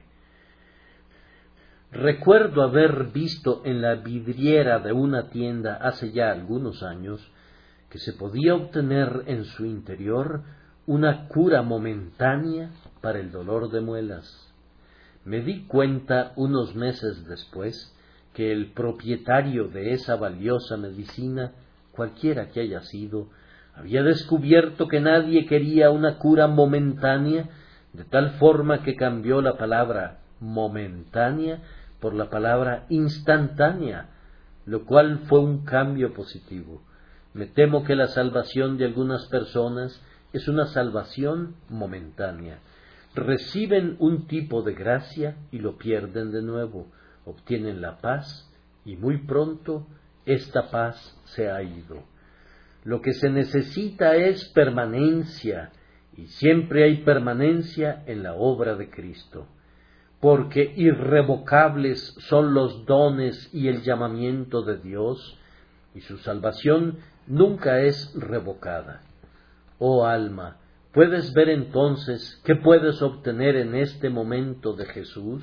Recuerdo haber visto en la vidriera de una tienda hace ya algunos años que se podía obtener en su interior una cura momentánea para el dolor de muelas. Me di cuenta unos meses después que el propietario de esa valiosa medicina, cualquiera que haya sido, había descubierto que nadie quería una cura momentánea, de tal forma que cambió la palabra momentánea por la palabra instantánea, lo cual fue un cambio positivo. Me temo que la salvación de algunas personas es una salvación momentánea. Reciben un tipo de gracia y lo pierden de nuevo, obtienen la paz y muy pronto esta paz se ha ido. Lo que se necesita es permanencia, y siempre hay permanencia en la obra de Cristo, porque irrevocables son los dones y el llamamiento de Dios, y su salvación nunca es revocada. Oh alma, ¿puedes ver entonces qué puedes obtener en este momento de Jesús?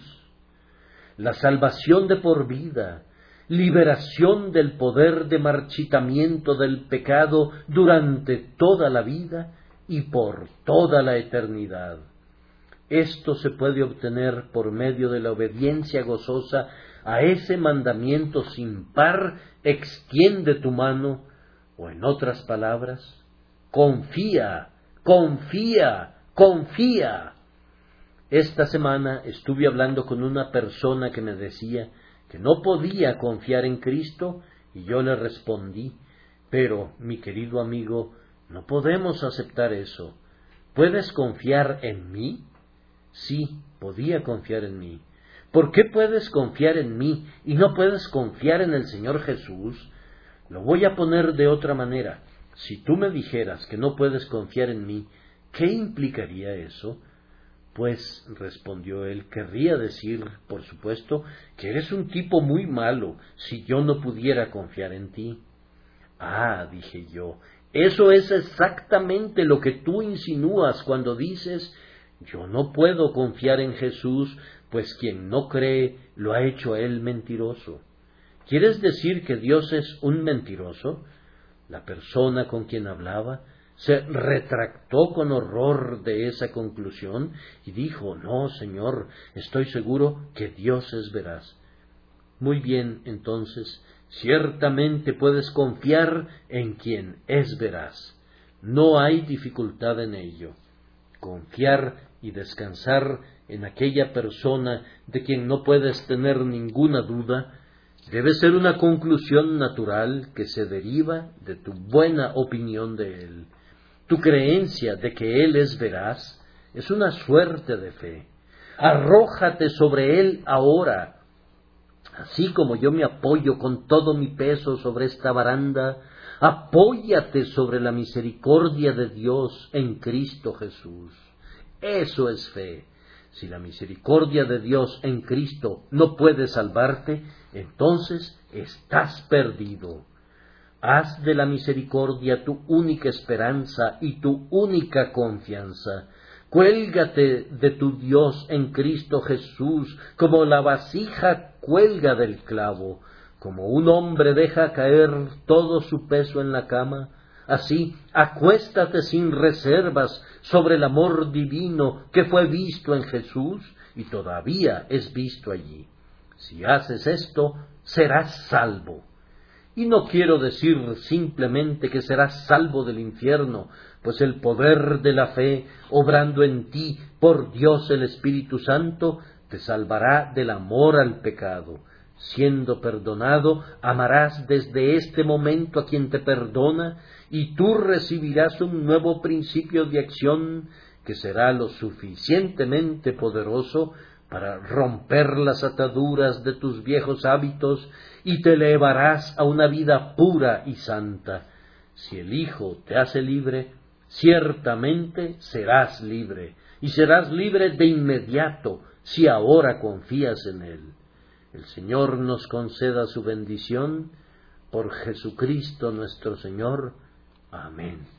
La salvación de por vida, liberación del poder de marchitamiento del pecado durante toda la vida y por toda la eternidad. Esto se puede obtener por medio de la obediencia gozosa a ese mandamiento sin par: extiende tu mano, o en otras palabras, confía, confía, confía. Esta semana estuve hablando con una persona que me decía que no podía confiar en Cristo, y yo le respondí: pero, mi querido amigo, no podemos aceptar eso. ¿Puedes confiar en mí? Sí, podía confiar en mí. ¿Por qué puedes confiar en mí y no puedes confiar en el Señor Jesús? Lo voy a poner de otra manera. Si tú me dijeras que no puedes confiar en mí, ¿qué implicaría eso? Pues, respondió él, querría decir, por supuesto, que eres un tipo muy malo si yo no pudiera confiar en ti. Ah, dije yo, eso es exactamente lo que tú insinúas cuando dices: yo no puedo confiar en Jesús, pues quien no cree lo ha hecho a él mentiroso. ¿Quieres decir que Dios es un mentiroso? La persona con quien hablaba se retractó con horror de esa conclusión y dijo: no, Señor, estoy seguro que Dios es veraz. Muy bien, entonces, ciertamente puedes confiar en quien es veraz. No hay dificultad en ello. Confiar y descansar en aquella persona de quien no puedes tener ninguna duda Debe ser una conclusión natural que se deriva de tu buena opinión de Él. Tu creencia de que Él es veraz es una suerte de fe. Arrójate sobre Él ahora. Así como yo me apoyo con todo mi peso sobre esta baranda, apóyate sobre la misericordia de Dios en Cristo Jesús. Eso es fe. Si la misericordia de Dios en Cristo no puede salvarte, entonces estás perdido. Haz de la misericordia tu única esperanza y tu única confianza. Cuélgate de tu Dios en Cristo Jesús, como la vasija cuelga del clavo, como un hombre deja caer todo su peso en la cama. Así, acuéstate sin reservas sobre el amor divino que fue visto en Jesús y todavía es visto allí. Si haces esto, serás salvo. Y no quiero decir simplemente que serás salvo del infierno, pues el poder de la fe, obrando en ti por Dios el Espíritu Santo, te salvará del amor al pecado. Siendo perdonado, amarás desde este momento a quien te perdona, y tú recibirás un nuevo principio de acción que será lo suficientemente poderoso para romper las ataduras de tus viejos hábitos y te elevarás a una vida pura y santa. Si el Hijo te hace libre, ciertamente serás libre, y serás libre de inmediato si ahora confías en Él. El Señor nos conceda su bendición, por Jesucristo nuestro Señor. Amén.